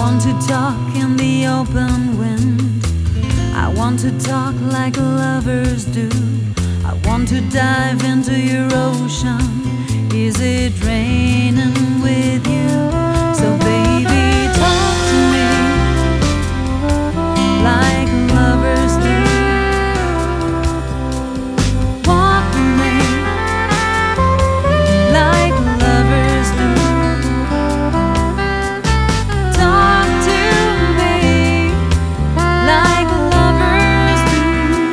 want to talk in the open wind. I want to talk like lovers do. I want to dive into your ocean. Is it raining with you? So baby, talk to me like lovers do. Walk with me like lovers do. Talk to me like lovers do.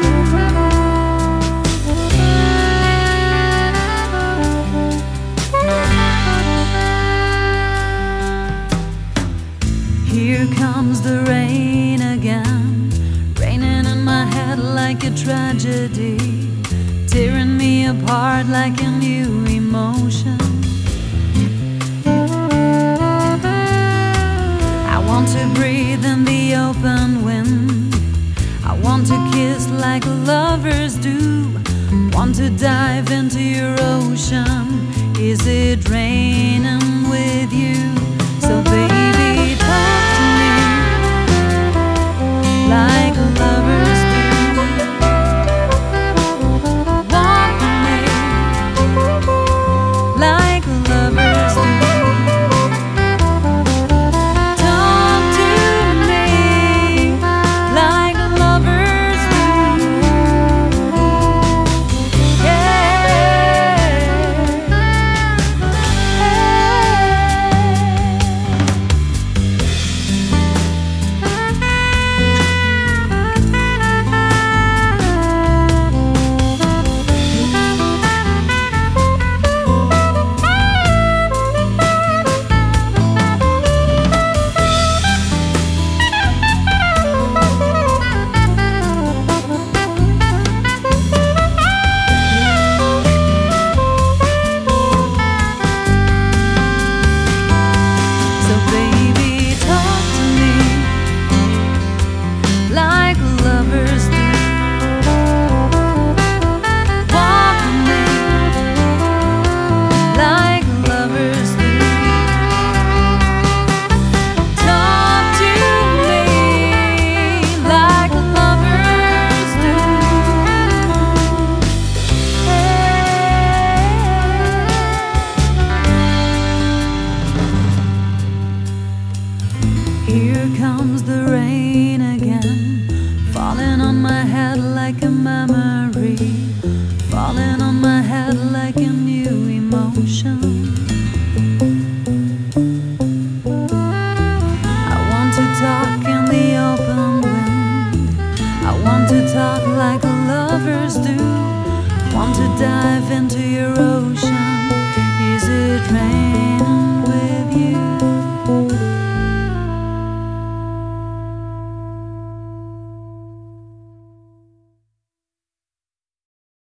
Here comes the rain again, raining in my head like a tragedy, tearing me apart like a new emotion. I want to breathe in the open wind. I want to kiss like lovers do. Want to dive into your ocean. Is it raining with you? So baby, talk to me like lovers do. Walk with me like lovers do. Talk to me like lovers do. So baby, talk to me like lovers do. Walk with me like lovers do. Talk to me like lovers do. Here comes the